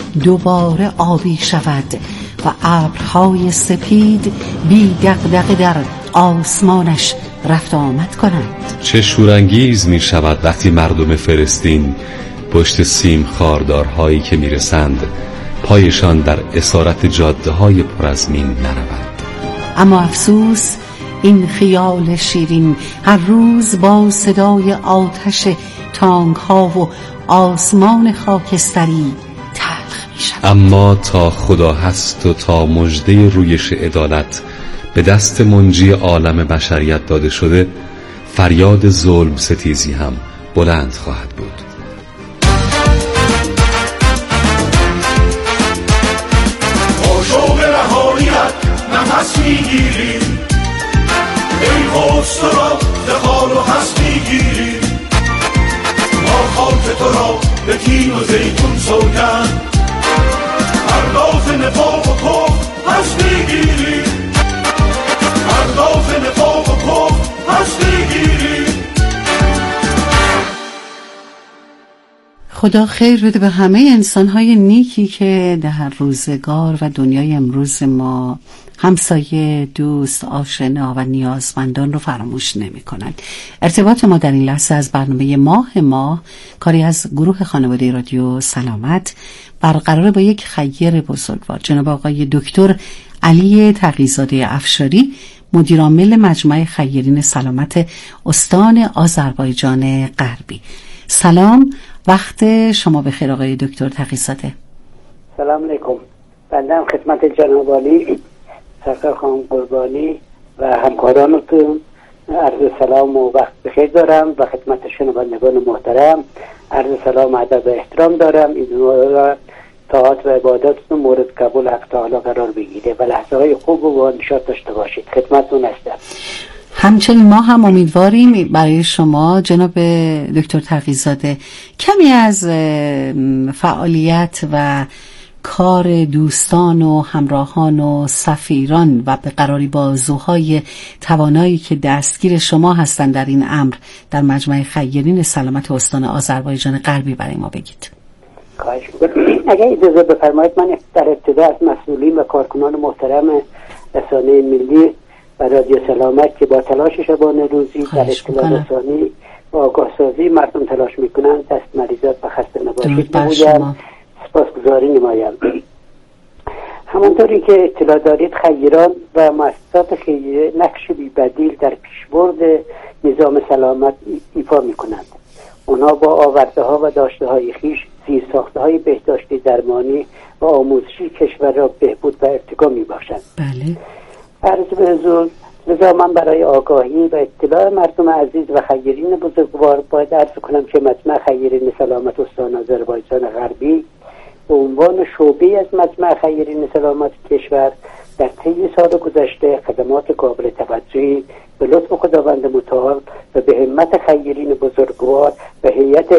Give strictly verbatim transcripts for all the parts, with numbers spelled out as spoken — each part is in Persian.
دوباره آبی شود و ابرهای سپید بی دغدغه در آسمانش رفت آمد کنند. چه شورانگیز می شود وقتی مردم فلسطین پشت سیم خاردارهایی که می رسند پایشان در اسارت جاده های پر از مین نرود. اما افسوس این خیال شیرین هر روز با صدای آتش تانک ها و آسمان خاکستری تلخ می شود. اما تا خدا هست و تا مژده رویش عدالت به دست منجی عالم بشریت داده شده، فریاد ظلم ستیزی هم بلند خواهد بود. آشوق رهاییت نفس میگیریم، ای غصه را دخال و حس میگیریم. ما خاک تو را به تین و زیتون سوگند، پرداز نفاق و کفر پس میگیریم، پرداز نفاق و کفر پس میگیریم. خدا خیر بده به همه انسان‌های نیکی که در روزگار و دنیای امروز ما همسایه، دوست، آشنا و نیازمندان رو فراموش نمی‌کنند. ارتباط ما در این لحظه از برنامه ماه ما کاری از گروه خانواده رادیو سلامت برقرار با یک خیر بزرگوار، جناب آقای دکتر علی تقی‌زاده افشاری، مدیر عامل مجمع خیرین سلامت استان آذربایجان غربی. سلام، وقت شما بخیر آقای دکتر تقی‌زاده. سلام علیکم. بنده خدمت جناب عالی سرکار خانم قربانی و همکارانتون عرض سلام و وقت بخیر دارم و خدمت شنوندگان محترم عرض سلام و ادب و احترام دارم. این طاعت و عباداتتون مورد قبول حق تعالی قرار بگیره و لحظه های خوب و با نشاط داشته باشید. خدمتتون هستم. همچنین ما هم امیدواریم برای شما جناب دکتر تقی‌زاده کمی از فعالیت و کار دوستان و همراهان و سفیران و به قراری بازوهای توانایی که دستگیر شما هستند در این امر در مجمع خیرین سلامت استان آذربایجان غربی برای ما بگید. خواهش می‌کنم. اگر اجازه بفرمایید من در ابتدا از مسئولین و کارکنان محترم رسانه ملی و رادیو سلامت که با تلاش شبانه روزی در اطلاع رسانی و آگاه سازی مردم تلاش میکنند دست مریضات و خسته نباشید بگویم سپاسگزاری نمایم. همانطوری که اطلاع دارید خیران و مؤسسات خیریه نقش بی‌بدیل در پیشبرد نظام سلامت ایفا میکنند. اونا با آورده ها و داشته های خیش زیر ساخته های بهداشتی درمانی و آموزشی کشور را بهبود و ارتقا می باشند. بله. عرض به حضور، لذا من برای آگاهی و اطلاع مردم عزیز و خیرین بزرگوار باید عرض کنم که مجمع خیرین سلامت استان آذربایجان غربی به عنوان شعبه از مجمع خیرین سلامت کشور در طی سال گذشته خدمات قابل توجهی به لطف خداوند متعال و به همت خیرین بزرگوار و هیئت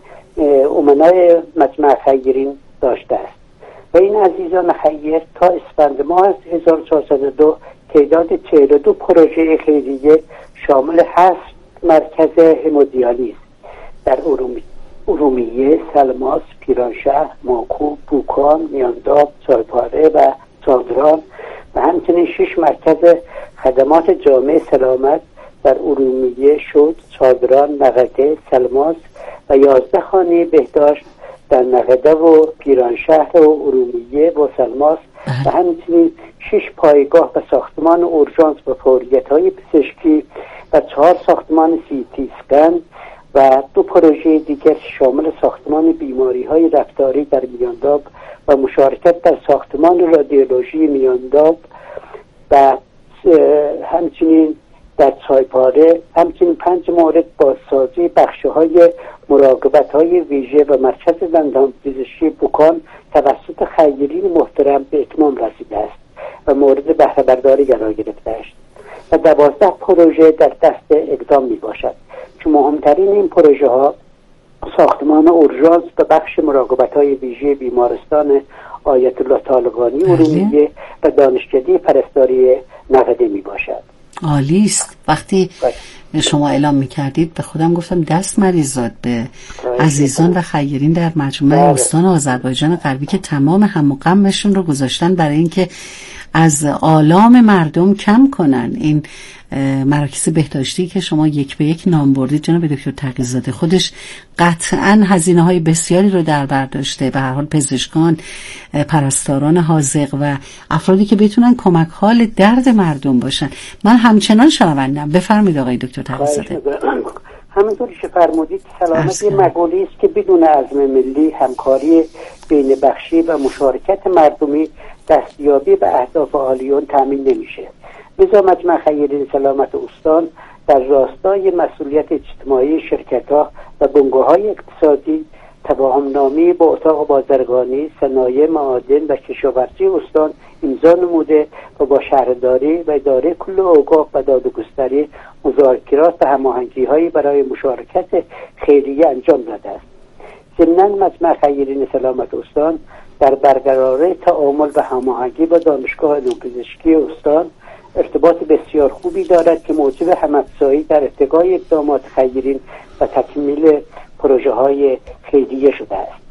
امنای مجمع خیرین داشته است و این عزیزان خیر تا اسفند ماه هزار و چهارصد و دو تعداد چهل و دو پروژه خیریه شامل هشت مرکز همودیالیز در ارومی ارومیه، سلماس، پیرانشهر، ماکو، بوکان، میانداب، چایپاره و چادران و همچنین شش مرکز خدمات جامعه سلامت در ارومیه، شد، چادران، نقده، سلماس و یازده خانه بهداشت در نقده و پیرانشهر و ارومیه و سلماس و همچنین شش پایگاه و ساختمان اورژانس و فوریت‌های پزشکی و چهار ساختمان سی تی اسکن و دو پروژه دیگر شامل ساختمان بیماری‌های رفتاری در میانداب و مشارکت در ساختمان رادیولوژی میانداب و همچنین در چایپاره، همچنین پنج مورد بازسازی بخش‌های مراقبت‌های ویژه و مرکز دندانپزشکی بوکان توسط خیرین محترم به اتمام رسیده است و مورد بهره برداری قرار گرفته است و دوازده پروژه در دست اقدام می باشد که مهمترین این پروژه ها ساختمان اورژانس و بخش مراقبت‌های ویژه بیمارستان آیت الله طالقانی ارومیه و دانشکده پرستاری نقده می باشد. عالی است. وقتی شما اعلام میکردید به خودم گفتم دست مریضات به عزیزان و خیرین در مجمع استان آذربایجان غربی که تمام هم و غمشون رو گذاشتن برای اینکه از آلام مردم کم کنن. این مراکز بهداشتی که شما یک به یک نام بردید جناب دکتر تقی‌زاده خودش قطعاً هزینه های بسیاری رو در بر داشته. به هر حال پزشکان، پرستاران حاذق و افرادی که بتونن کمک حال درد مردم باشن. من همچنان شنوندم. بفرمایید آقای دکتر تقی‌زاده. همونطوری که فرمودید سلامتی مقولی است که بدون عزم ملی، همکاری بین بخشی و مشارکت مردمی دستیابی به اهداف عالیون تامین نمیشه. لذا مجمع خیرین سلامت استان در راستای مسئولیت اجتماعی شرکت‌ها و بنگاه‌های اقتصادی تفاهم‌نامه‌ای با اتاق بازرگانی، صنایع معادن و کشاورزی استان امضا نموده و با شهرداری و اداره کل اوقاف و دادگستری مذاکرات و هماهنگی‌هایی برای مشارکت خیریه انجام داده است. ضمناً مجمع خیرین سلامت استان در برقراری تعامل و هماهنگی با دانشگاه علوم پزشکی استان ارتباط بسیار خوبی دارد که موجب هم‌افزایی در ارتقای اقدامات خیرین و تکمیل پروژه های خیریه شده است.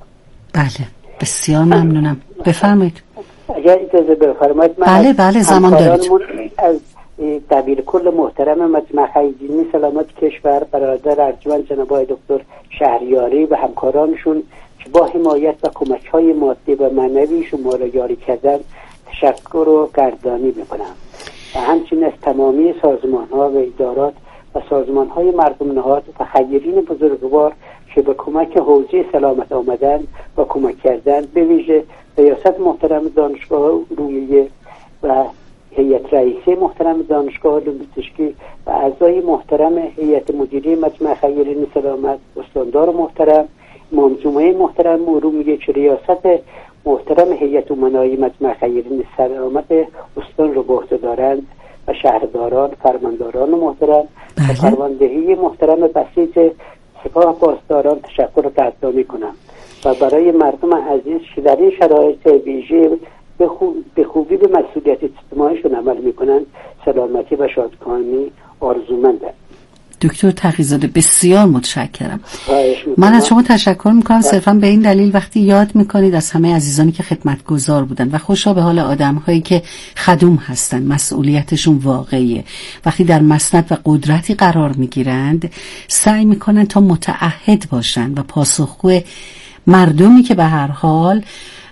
بله، بسیار ممنونم. بفرمایید. اگر اجازه بفرمایید من بله بله زمان دارید. از دبیر کل محترم مجمع خیرین سلامت کشور برادر ارجمند جناب آقای دکتر شهریاری و همکارانشون که با حمایت و کمک های مادی و معنوی شما را یاری کردن تشکر و قدردانی میکنم و همچنین از تمامی سازمان ها و ادارات و سازمان های مردم نهاد و خیرین بزرگوار که به کمک حوزه سلامت آمدن و کمک کردن، به ویژه ریاست محترم دانشگاه علومیه و هیئت رئیسه محترم دانشگاه علوم پزشکی و اعضای محترم هیئت مدیره مجمع خیرین سلامت، استاندار محترم، امام جمعه محترم علومیه که ریاست محترم هیئت امنای مجمع خیرین سلامت استان رو به عهده دارند و شهرداران، فرمانداران محترم و فرماندهی محترم بسیج سپاه پاسداران تشکر و قدردانی کنم و برای مردم عزیز که در این شرایط ویژه به, خوب، به خوبی به مسئولیت اجتماعیشون عمل میکنند سلامتی و شادکامی آرزومندم. دکتر تقی‌زاده بسیار متشکرم. من از شما تشکر میکنم صرفا به این دلیل وقتی یاد میکنید از همه عزیزانی که خدمتگزار بودن و خوشا به حال آدم هایی که خدوم هستن، مسئولیتشون واقعیه، وقتی در مسند و قدرتی قرار میگیرند سعی میکنن تا متعهد باشن و پاسخگو مردمی که به هر حال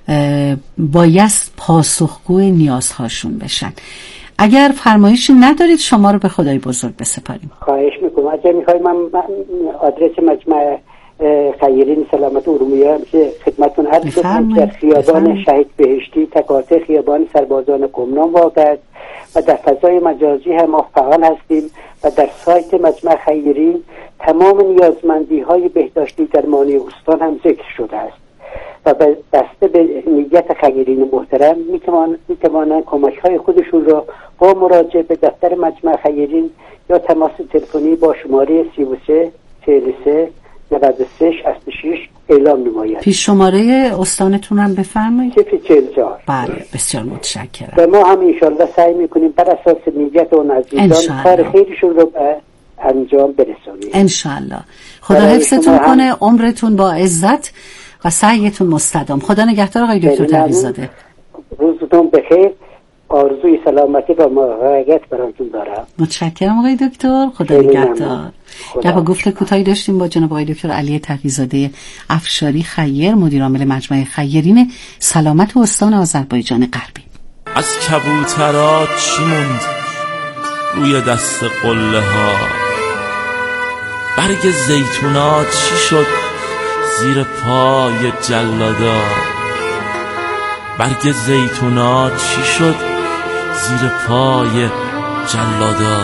باید پاسخگو نیازهاشون بشن. اگر فرمایشی ندارید شما رو به خدای بزرگ بسپاریم. خواهش میکنم. اگر میخوای من آدرس مجمع خیرین سلامت ارومیه هم که خدمتتون عرض کنم که خیابان شهید بهشتی تکاته خیابان سربازان قمنان واقع است و در فضای مجازی هم ما فعال هستیم و در سایت مجمع خیرین تمام نیازمندی های بهداشتی درمانی استان هم ذکر شده است و بسته به نیت خیرین محترم میتوانند کمک های خودشون را با مراجعه به دفتر مجمع خیرین یا تماس تلفنی با شماره سی و سه چهل و سه نود و سه شصت و شش اعلام نمایند. پیش شماره استانتون هم بفرمایید. صفر چهل و چهار. بله بسیار متشکرم. و ما هم انشالله سعی میکنیم بر اساس نیت اون عزیزان کار خیرشون رو به انجام برسونیم انشالله. خدا حفظتون کنه، عمرتون با عزت و سعیتون مستدام. خدا نگهدار آقای دکتر تقی‌زاده. روزتون بخیر. آرزوی سلامتی و موفقیت براتون دارم. متشکرم آقای دکتر. خدا نگهدار. گپ و گفت کوتاهی داشتیم با جناب آقای دکتر علی تقی‌زاده افشاری خیر، مدیر عامل مجمع خیرین سلامت استان آذربایجان غربی. از کبوترها چی موند روی دست قله ها؟ برگ زیتونا چی شد زیر پای جلادا؟ برگ زیتونا چی شد زیر پای جلادا؟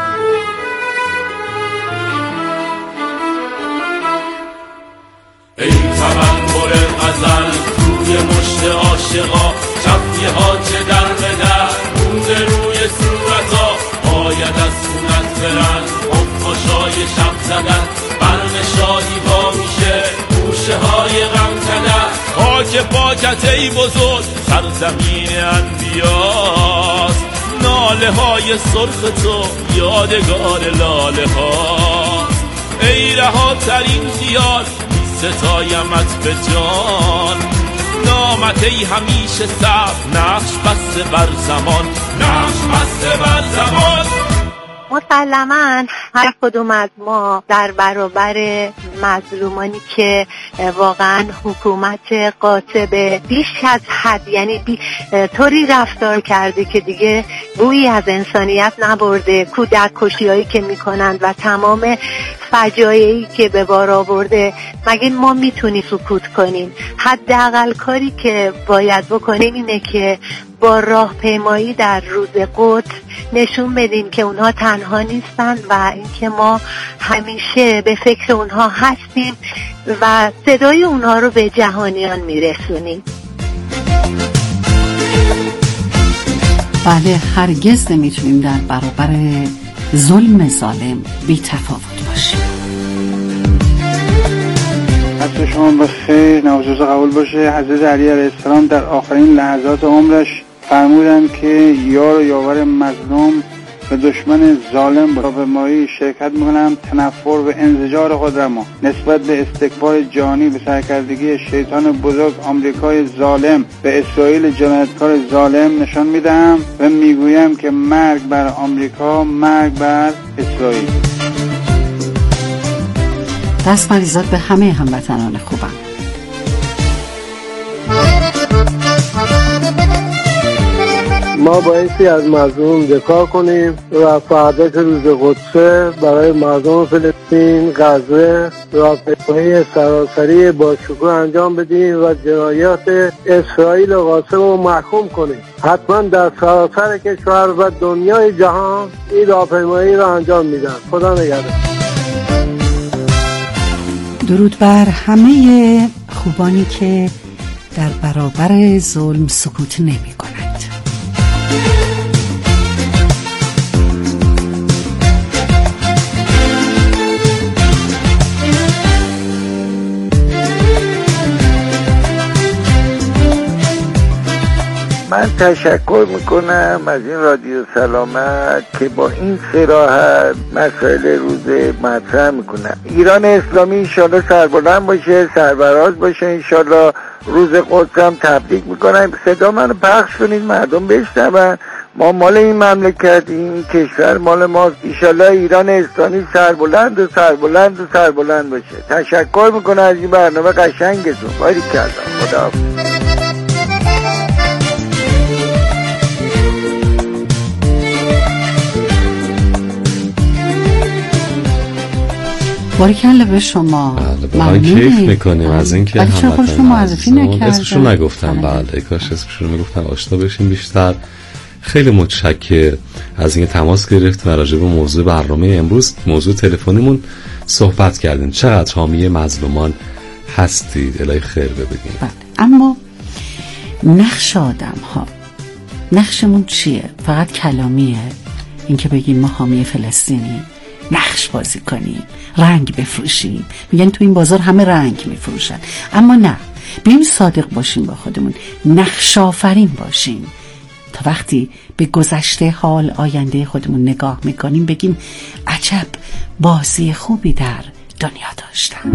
ای تبلور غزل روی مشت عاشقا، چپیه ها چه در به در مونده روی صورتا، باید از خونت برن خفاشای شب زدن، برم شادی با میشه گوشه های غم کدن. خاک پاکت ای بزرگ سرزمین انبیاست، ناله های سرخ تو یادگار لاله هاست. ای رهاترین خیال ستایمت به جان، نامت ای همیشه صبر نقش بسته بر زمان، نقش بسته بر زمان. مسلماً هر کدوم از ما در برابر مظلومانی که واقعاً حکومت قاطب بیش از حد، یعنی بی طوری رفتار کرده که دیگه بویی از انسانیت نبرده، کودک کشی‌هایی که میکنند و تمام فجایعی که به بار آورده، مگه ما میتونیم سکوت کنیم؟ حداقل کاری که باید بکنیم اینه که با راهپیمایی در روز قدس نشون بدیم که اونها تنها نیستن و اینکه ما همیشه به فکر اونها هستیم و صدای اونها رو به جهانیان میرسونیم. بله، هرگز نمیتونیم در برابر ظلم ظالم بی تفاوت باشیم. حضرت شما بخیر، نوازوز قبول باشه. حضرت علی علیه السلام در آخرین لحظات عمرش فرمودند که یار و یاور مظلوم و دشمن ظالم با به مایی شرکت میکنم تنفر و انزجار خود را ما نسبت به استکبار جانی به سرکردگی شیطان بزرگ آمریکای ظالم به اسرائیل جنایتکار ظالم نشان میدهم و میگویم که مرگ بر آمریکا، مرگ بر اسرائیل. دست مریضات به همه هموطنان خوبم. ما بایستی از مظلوم دفاع کنیم و فردا که روز قدسه برای مردم فلسطین، غزه راهپیمایی سراسری با شکوه انجام بدیم و جنایات اسرائیل و قاسم رو محکوم کنیم. حتما در سراسر کشور و دنیای جهان این راهپیمایی رو انجام میدن. خدا نگهدار. درود بر همه خوبانی که در برابر ظلم سکوت نمی کنند. من تشکر میکنم از این رادیو سلامت که با این صراحت مسائل روز مطرح میکنم. ایران اسلامی انشالله سربلند باشه، سربراز باشه. انشالله روز قدس هم تبریک میکنم. صدا منو پخش کنید مردم بشنون. ما مال این مملکت، این کشور مال ماست. انشالله ایران اسلامی سربلند و سربلند و سربلند باشه. تشکر میکنم از این برنامه قشنگتون. باریکلا. خدا باریکلا به شما. بله، کیف میکنیم از اینکه ولی چرا خودشون معرفی نکردن؟ اسمشون نگفتم. بله، کاش اسمشون میگفتن آشنا بشیم بیشتر. خیلی متشکرم از اینکه تماس گرفت و راجع به موضوع برنامه امروز، موضوع تلفنیمون صحبت کردین. چقدر حامی مظلومان هستید. الهی خیر ببینید. بله، اما نقش آدم ها، نقشمون چیه؟ فقط کلامیه؟ اینکه بگیم ما حامی فلسطینی، نقش بازی کنیم، رنگ بفروشیم. میگن تو این بازار همه رنگ میفروشن، اما نه، بیایم صادق باشیم با خودمون، نقش آفرین باشیم تا وقتی به گذشته، حال، آینده خودمون نگاه میکنیم بگیم عجب بازی خوبی در دنیا داشتم.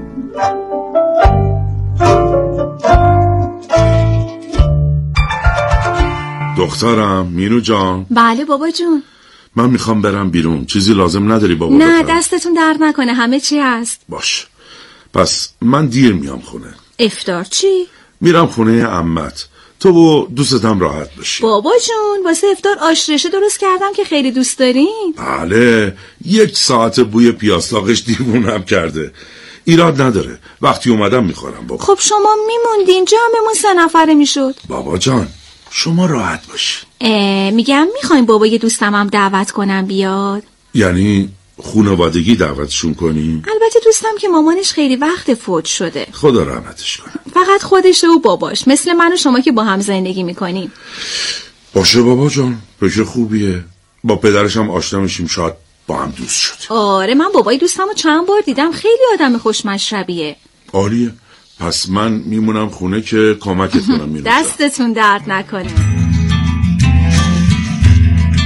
دخترم مینو جان. بله بابا جون. من میخوام برم بیرون. چیزی لازم نداری بابا؟ نه بترم. دستتون درد نکنه، همه چی هست. باش، پس من دیر میام خونه. افطار چی؟ میرم خونه عمت. تو و دوستم راحت باشی. بابا جون واسه افطار آش رشه درست کردم که خیلی دوست دارین. بله، یک ساعت بوی پیاسلاقش دیوونم کرده. ایراد نداره، وقتی اومدم میخورم بابا. خب شما میموندین جمعمون سه نفره میشد. بابا جان شما راحت باشی. میگم میخوایم بابا یه دوستم هم دعوت کنم بیاد. یعنی خانوادگی دعوتشون کنی؟ البته دوستم که مامانش خیلی وقت فوت شده. خدا رحمتش کنه. فقط خودشه و باباش، مثل من و شما که با هم زندگی میکنیم. باشه بابا جان، فکر خوبیه. با پدرش هم آشنا میشیم، شاید با هم دوست شد. آره، من بابای دوستم رو چند بار دیدم، خیلی آدم خوشمشربیه. عالیه. پس من میمونم خونه که کمکت کنم. دستتون درد نکنه.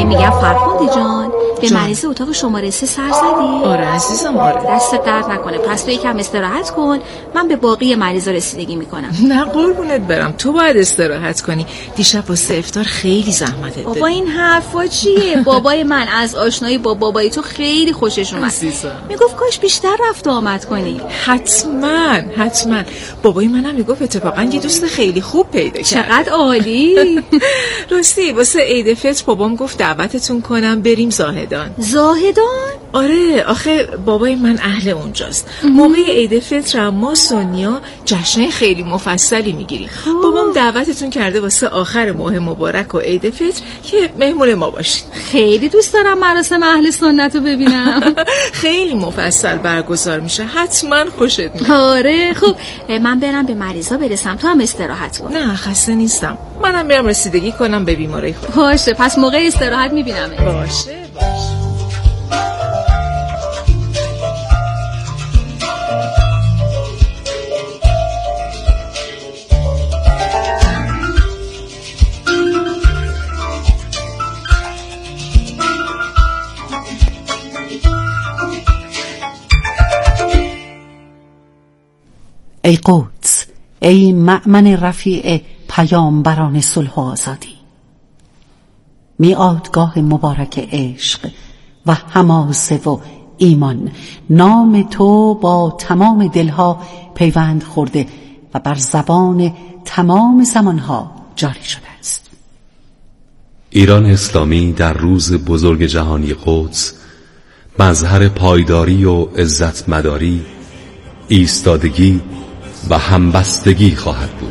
میگم فرخنده جان به مریض اتاق شماره سه سر زدی؟ آره عزیزم آره. دست درد نکنه. پس تو یکم استراحت کن، من به باقی مریضا رسیدگی میکنم. نه قربونت برم، تو باید استراحت کنی. دیشب واسه افطار خیلی زحمت دادی. بابا این حرفا چیه؟ بابای من از آشنایی با بابای تو خیلی خوشش اومد. میگفت کاش بیشتر رفت و آمد کنی. حتما حتما. بابای منم میگفت اتفاقا یه دوست خیلی خوب پیدا کرد. چقدر عالی. راستی واسه عید فطر بابام گفت دعوتتون کنم بریم زاهدان. زاهدان؟ آره آخه بابای من اهل اونجاست. موقع عید فطر ما سنیا جشن خیلی مفصلی میگیریم. بابام دعوتتون کرده واسه آخر ماه مبارک و عید فطر که مهمون ما باشین. خیلی دوست دارم مراسم اهل سنت رو ببینم. خیلی مفصل برگزار میشه، حتما خوشت میاد. آره خب من برم به مریضا برسم، تو هم استراحت کن. نه خسته نیستم، منم میرم رسیدگی کنم به بیماری خودم. باشه پس موقع استراحت میبینم. باشه باشه. ای قدس، ای مأمن رفیع پیامبران صلح و آزادی، میعادگاه مبارک عشق و حماسه و ایمان، نام تو با تمام دلها پیوند خورده و بر زبان تمام زمانها جاری شده است. ایران اسلامی در روز بزرگ جهانی قدس مظهر پایداری و عزت مداری، ایستادگی و همبستگی خواهد بود.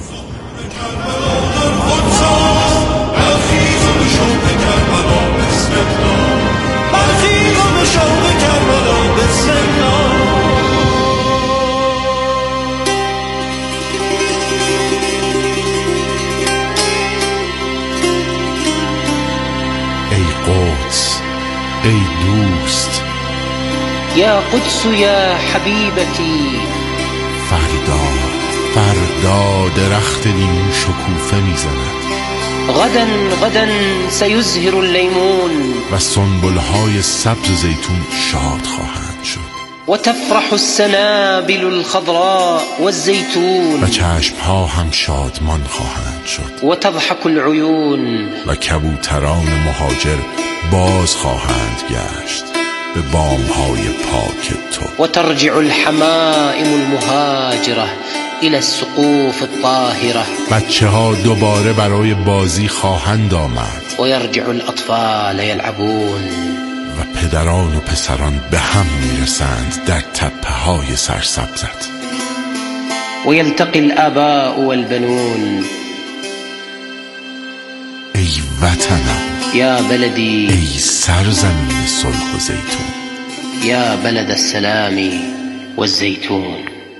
ای قدس، ای دوست، یا قدس یا حبیبتی، فردا فردا درخت لیمو شکوفه میزند. غدا غدا سیزهر اللیمون، و سنبلهای سبز زیتون شاد خواهند شد. و تفرح السنابل الخضراء والزیتون، و چشمها هم شادمان خواهند شد. و تضحک العیون، و کبوتران مهاجر باز خواهند گشت به بامهای پاک تو. و ترجع الحمائم المهاجره الى السقوف الطاهره، بچه ها دوباره برای بازی خواهند آمد. و یرجع الاطفال یلعبون، و پدران و پسران به هم میرسند در تپه های سرسبزت. و یلتقی الآباء والبنون، ای وطنم، یا بلدی، ای سرزمین صلح و زیتون، یا بلد السلام والزیتون.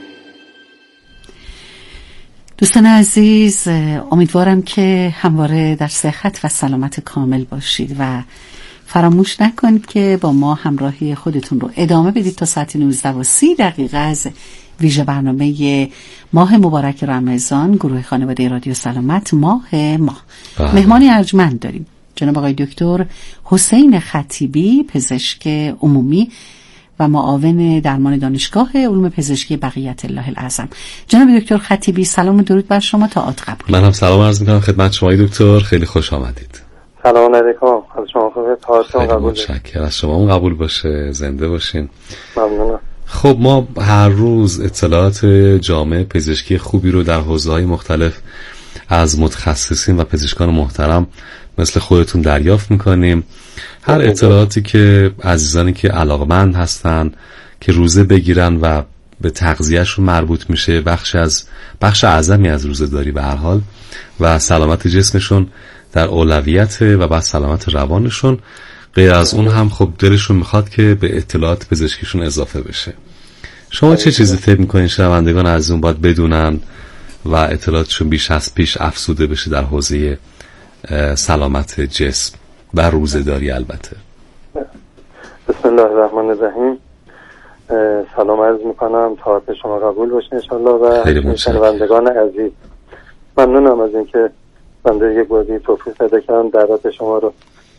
دوستان عزیز، امیدوارم که همواره در صحت و سلامت کامل باشید و فراموش نکنید که با ما همراهی خودتون رو ادامه بدید تا ساعت نوزده و سی دقیقه از ویژه برنامه ماه مبارک رمضان گروه خانواده رادیو سلامت ماه ماه. مهمانی ارجمند داریم، جناب آقای دکتر حسین خطیبی، پزشک عمومی و معاون درمان دانشگاه علوم پزشکی بقیت الله الاعظم. جناب دکتر خطیبی سلام و درود بر شما، تئاتر قبول. من هم سلام عرض می‌کنم خدمت شما دکتر، خیلی خوش آمدید. سلام علیکم، از شما خوبه، تئاتر قبول. متشکرم، از شما قبول باشه، زنده باشین. ممنونم. خب ما هر روز اطلاعات جامع پزشکی خوبی رو در حوزه‌های مختلف از متخصصین و پزشکان محترم مثل خودتون دریافت میکنیم. هر اطلاعاتی که عزیزانی که علاقمند هستن که روزه بگیرن و به تغذیهشون مربوط میشه، بخش از بخش اعظمی از روزه داری به هر حال و سلامت جسمشون در اولویت و بعد سلامت روانشون. غیر از اون هم خب دلشون میخواد که به اطلاعات پزشکیشون اضافه بشه. شما چه چیزی فکر میکنین شنوندگان از اون باید بدونن و اطلاعاتشون بیش از پیش افزوده بشه در حوزه سلامت جسم و روزه‌داری؟ البته بسم الله الرحمن الرحیم. سلام عرض میکنم، تئاتر شما قبول باشه انشالله و شنوندگان عزیز. ممنونم از اینکه بنده یک بازی توفیق پیدا کردم دعوت شما رو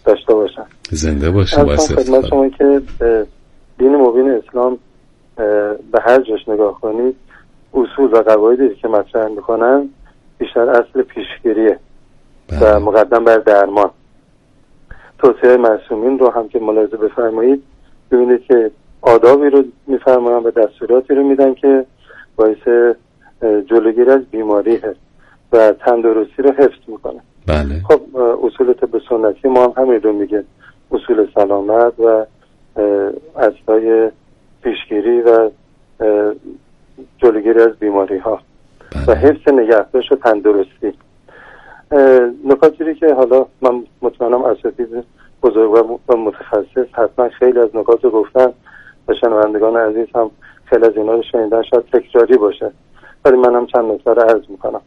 داشته باشن. زنده باشیم. باعث خدمت شما که دین مبین اسلام به هر جاش نگاه کنید اصول و قواعدی که مطرح میکنن بیشتر اصل پیشگیریه و مقدم بر درمان. توصیه معصومین رو هم که ملاحظه بفرمایید ببینید که آدابی رو میفرمایند و دستوراتی رو میدن که باعث جلوگیری از بیماری هست و تندرستی رو حفظ میکنه. بله. خب اصول طب سنتی ما هم همین رو میگه، اصول سلامت و اصلای پیشگیری و جلوگیری از بیماری ها و حفظ نگهداشت و تندرستی. نکاتی که حالا من مطمئنم اساتید بزرگ و متخصص حتما خیلی از نکات رو گفتن و شنوندگان عزیز هم خیلی از اینا رو شنیدن، شاید تکراری باشه ولی من هم چند نکته رو عرض میکنم.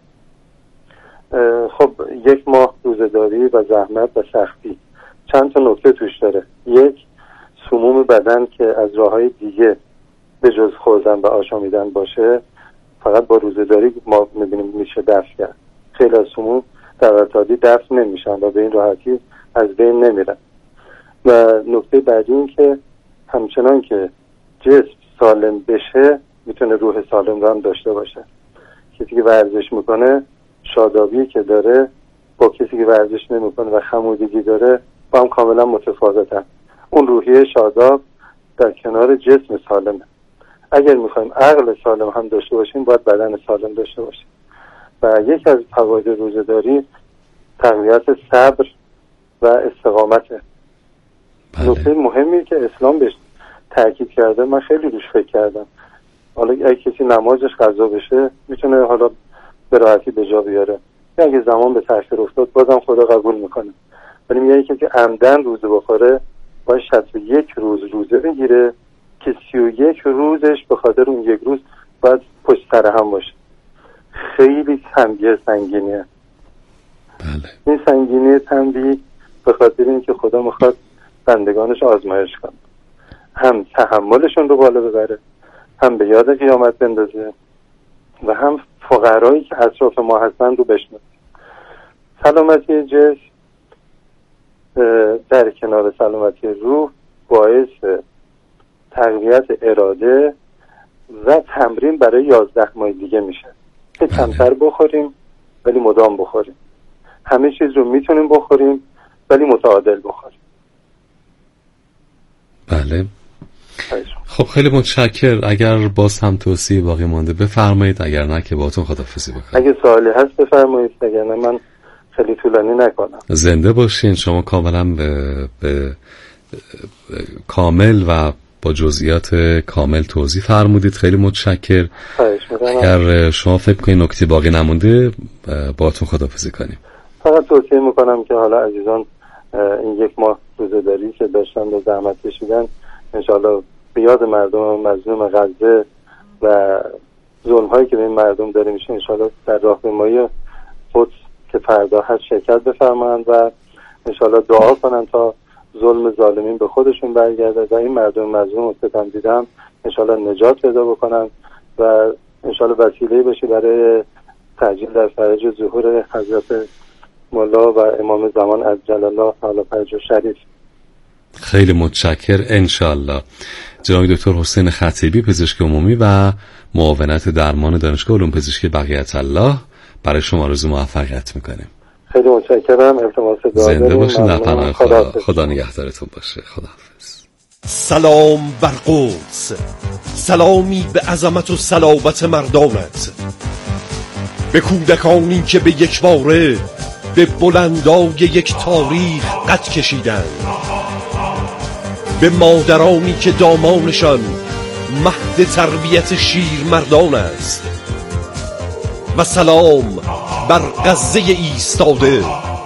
خب یک ماه روزه‌داری و زحمت و سختی چند تا نکته توش داره. یک، سموم بدن که از راههای دیگه به جز خوردن و آشامیدن باشه فقط با روزه‌داری ما میبینیم میشه دفع کرد. خیلی از سموم در ارتادی دفع نمیشن و به این راحتی از بین نمیرن. و نکته بعدی این که همچنان که جسم سالم بشه میتونه روح سالم رو هم داشته باشه. کسی که ورزش میکنه شادابی که داره با کسی که ورزش نمیکنه و خمودگی داره با هم کاملا متفاوتن. اون روحیه شاداب در کنار جسم سالمه. اگر میخوایم عقل سالم هم داشته باشیم باید بدن سالم داشته باشیم. و یکی از فواید روزه‌داری تقویت صبر و استقامته. بله. نکته مهمی که اسلام بهش تاکید کرده من خیلی روش فکر کردم. حالا اگه کسی نمازش قضا بشه میتونه حالا به راحتی به جا بیاره، یا اگه زمان به تأخیر افتاد بازم خدا قبول میکنه. ولی میگه کسی که عمدن روزه بخوره باید شصت و یک روز روزه بگیره که سی و یک روزش به خاطر اون یک روز باید پشت سر هم باشه. خیلی تنبیه سنگینیه. بله. این سنگینی تنبیه به خاطر اینکه خدا میخواد بندگانش آزمایش کنه، هم تحملشون رو بالا ببره، هم به یاد قیامت بندازه و هم فقرایی که اطراف ما هستن رو بشناسه. سلامتی جسم در کنار سلامتی روح باعث تقویت اراده و تمرین برای یازده ماه دیگه میشه که کمتر بخوریم ولی مدام بخوریم. همه چیز رو میتونیم بخوریم ولی متعادل بخوریم. بله. خب خیلی متشکر. اگر باز هم توصیه باقی مانده بفرمایید، اگر نه که باهاتون خداحافظی بکنم. اگه سوالی هست بفرمایید، اگر نه من خیلی طولانی نکنم. زنده باشین. شما کاملا به, به کامل و با جزئیات کامل توضیح فرمودید. خیلی متشکر. اگر شما فکر کنید نکته باقی نمونده باهاتون خداحافظی کنیم. فقط توصیه میکنم که حالا عزیزان این یک ماه روزه‌داری که داشتن و زحمت کشیدن انشاءالله به یاد مردم مظلوم غزه و ظلم هایی که به این مردم داره میشه انشاءالله در راهپیمایی قدس که فردا هست شرکت بفرمایند و انشاءالله دعا کنن تا ظلم ظالمین به خودشون برگرده و این مردم مظلوم و ستم دیدم انشاءالله نجات پیدا بکنن و انشاءالله وسیله بشه برای تعجیل در فرج ظهور حضرت مولا و امام زمان عجل الله تعالی فرجه شریف. خیلی متشکر. انشالله. جناب دکتر حسین خطیبی، پزشک عمومی و معاونت درمان دانشگاه علوم پزشکی بقیت الله، برای شما آرزوی موفقیت میکنیم. خیلی متشکرم. التماس دعا داریم. زنده باشین. در پناه خدا. خدا نگهدارتون باشه. خداحافظ. سلام بر قدس، سلامی به عظمت و صلابت مردانت، به کودکانی که به یک باره به بلندای یک تاریخ قد کشیدند، به مادرانی که دامانشان مهد تربیت شیر مردان است، و سلام بر غزه ایستاده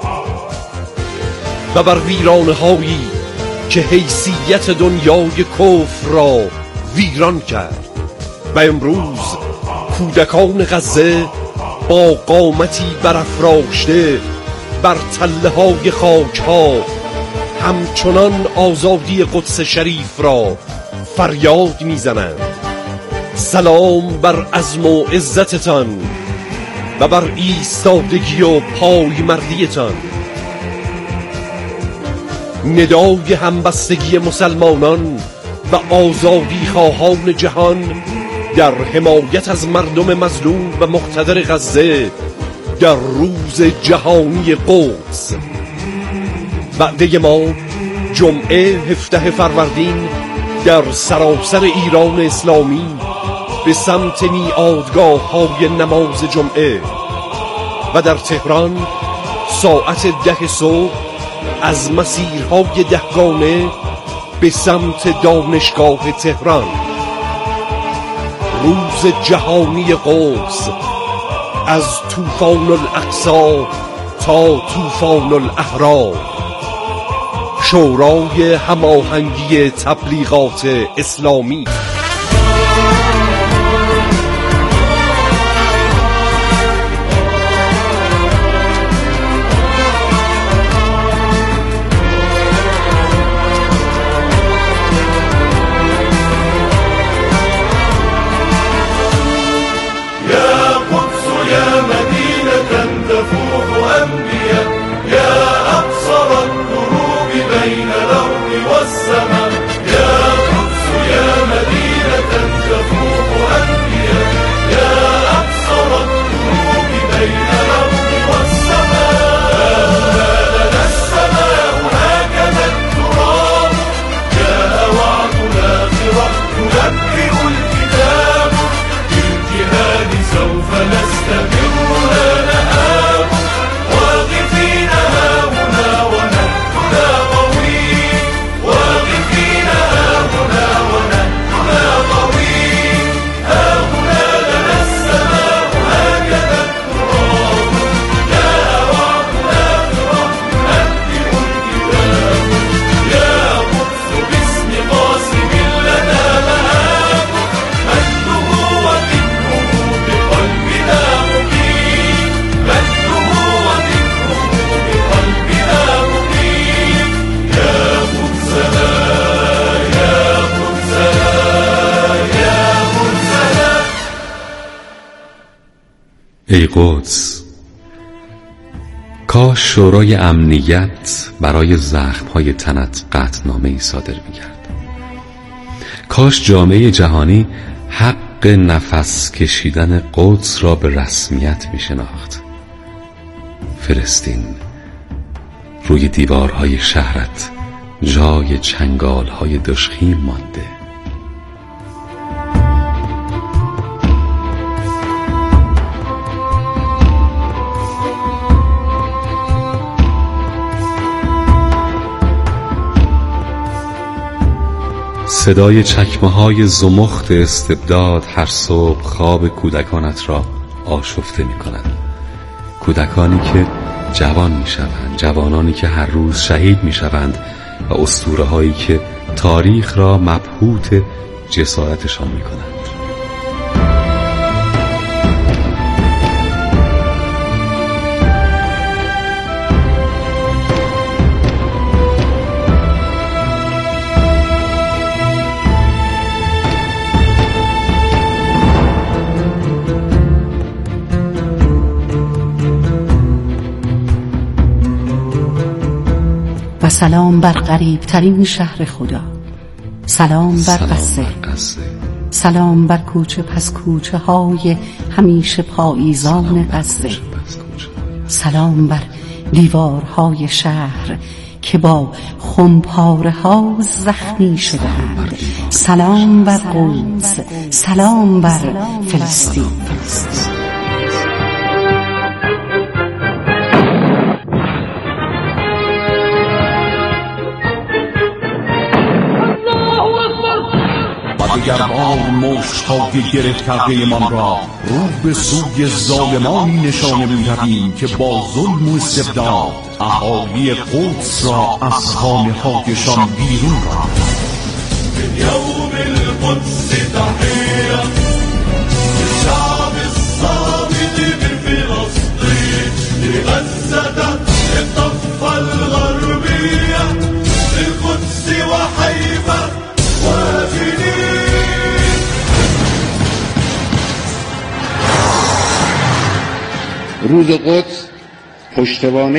و بر ویرانه هایی که حیثیت دنیای کفر را ویران کرد و امروز کودکان غزه با قامتی برافراشته بر تله های خاک ها همچنان آزادی قدس شریف را فریاد میزنند. سلام بر عزم و عزتتان و بر ایستادگی و پایمردیتان. ندای همبستگی مسلمانان و آزادی خواهان جهان در حمایت از مردم مظلوم و مقتدر غزه در روز جهانی قدس. وعده ما جمعه هفده فروردین در سراسر ایران اسلامی به سمت میعادگاه های نماز جمعه و در تهران ساعت ده صبح از مسیرهای دهگانه به سمت دانشگاه تهران. روز جهانی قدس، از طوفان الاقصی تا طوفان الاحرار. شورای هماهنگی تبلیغات اسلامی. ای قدس، کاش شورای امنیت برای زخم‌های تنت قطعنامه‌ای صادر می‌کرد. کاش جامعه جهانی حق نفس کشیدن قدس را به رسمیت می‌شناخت. فلسطین، روی دیوارهای شهرت جای چنگال‌های دشخیم مانده. صدای چکمه‌های زمخت استبداد هر صبح خواب کودکانت را آشفته می‌کند. کودکانی که جوان می‌شوند، جوانانی که هر روز شهید می‌شوند و اسطوره‌هایی که تاریخ را مبهوت جسارتشان می‌کنند. و سلام بر قریب ترین شهر خدا. سلام بر قصه. سلام بر کوچه پس کوچه های همیشه پاییزان قصه. سلام بر دیوارهای شهر که با خمپاره ها زخمی شدند. سلام بر قدس، سلام بر فلسطین. اگر بار مشت‌های گرفت کرده من را رو به سوی ظالمانی نشانه می‌رویم که با ظلم و استبداد اهالی قدس را از خانه‌هایشان بیرون راندند. یوم القدس تحیه للشعب الصامد بفلسطین لغزة الضفة الغربية للقدس وحيفا وافدين. روز قدس پشتوانه